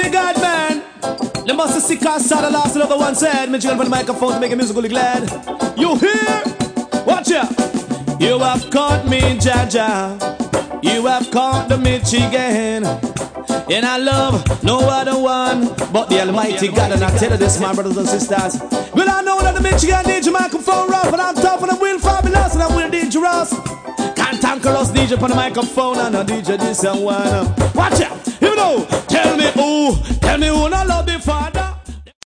Almighty God, man. They must have sick or sad, the last another one said. Michigan on the microphone to make a musically glad. You hear? Watch out. You have caught me, Jaja. You have caught the Michigan. And I love no other one but the Almighty God. And I tell you this, my brothers and sisters. Well, I know that the Michigan DJ microphone rough, and I'm tough, and I'm real fabulous, and I'm real dangerous. Can't conquer us, DJ on the microphone, and I DJ this and one. Watch out, you know, tell me who, and I love the Father.